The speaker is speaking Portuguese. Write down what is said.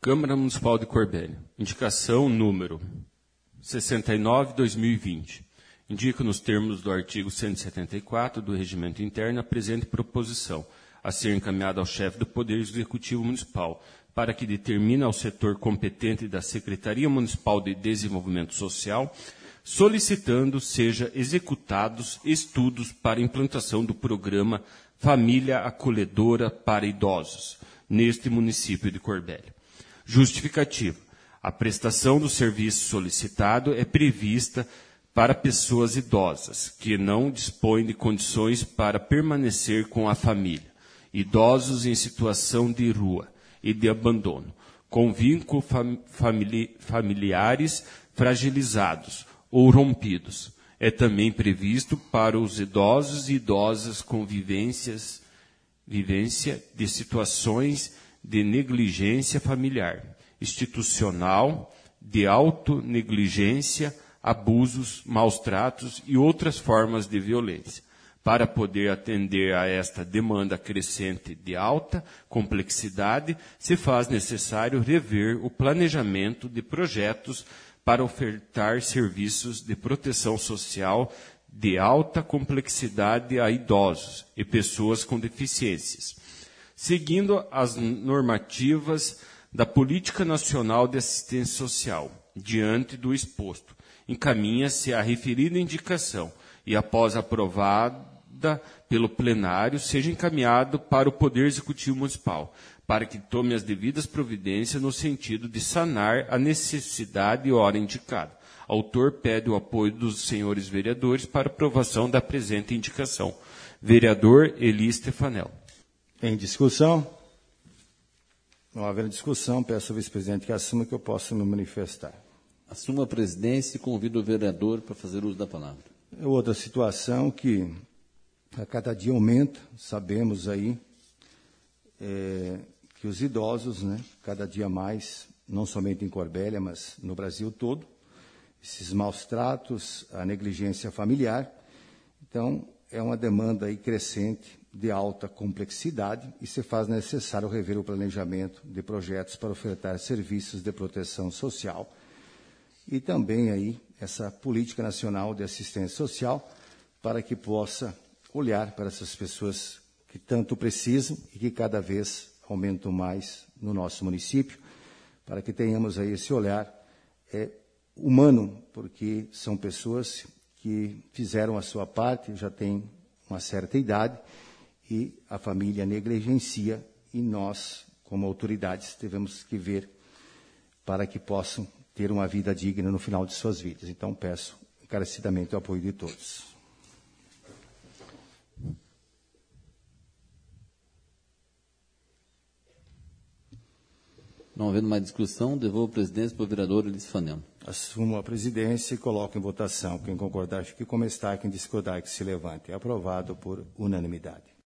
Câmara Municipal de Corbélia. Indicação número 69/2020. Indica nos termos do artigo 174 do Regimento Interno a presente proposição, a ser encaminhada ao chefe do Poder Executivo Municipal, para que determine ao setor competente da Secretaria Municipal de Desenvolvimento Social, solicitando seja executados estudos para implantação do programa Família Acolhedora para Idosos, neste município de Corbélia. Justificativa. A prestação do serviço solicitado é prevista para pessoas idosas, que não dispõem de condições para permanecer com a família, idosos em situação de rua e de abandono, com vínculos familiares fragilizados ou rompidos. É também previsto para os idosos e idosas com vivência de situações de negligência familiar, institucional, de autonegligência, abusos, maus tratos e outras formas de violência. Para poder atender a esta demanda crescente de alta complexidade, se faz necessário rever o planejamento de projetos para ofertar serviços de proteção social de alta complexidade a idosos e pessoas com deficiências, seguindo as normativas da Política Nacional de Assistência Social. Diante do exposto, encaminha-se a referida indicação e, após aprovada pelo plenário, seja encaminhado para o Poder Executivo Municipal, para que tome as devidas providências no sentido de sanar a necessidade e hora indicada. Autor pede o apoio dos senhores vereadores para aprovação da presente indicação. Vereador Eli Stefanel. Em discussão? Não havendo discussão, peço ao vice-presidente que assuma que eu possa me manifestar. Assuma a presidência e convido o vereador para fazer uso da palavra. É outra situação que a cada dia aumenta, sabemos aí que os idosos, né, cada dia mais, não somente em Corbélia, mas no Brasil todo, esses maus tratos, a negligência familiar. Então, é uma demanda aí crescente de alta complexidade e se faz necessário rever o planejamento de projetos para ofertar serviços de proteção social e também aí essa política nacional de assistência social para que possa olhar para essas pessoas que tanto precisam e que cada vez aumentam mais no nosso município, para que tenhamos aí esse olhar humano, porque são pessoas que fizeram a sua parte, já têm uma certa idade, e a família negligencia, e nós, como autoridades, devemos que ver para que possam ter uma vida digna no final de suas vidas. Então, peço encarecidamente o apoio de todos. Não havendo mais discussão, devolvo a presidência para o vereador Eli Stefanel. Assumo a presidência e coloco em votação. Quem concordar, fique como está. Quem discordar, que se levante. É aprovado por unanimidade.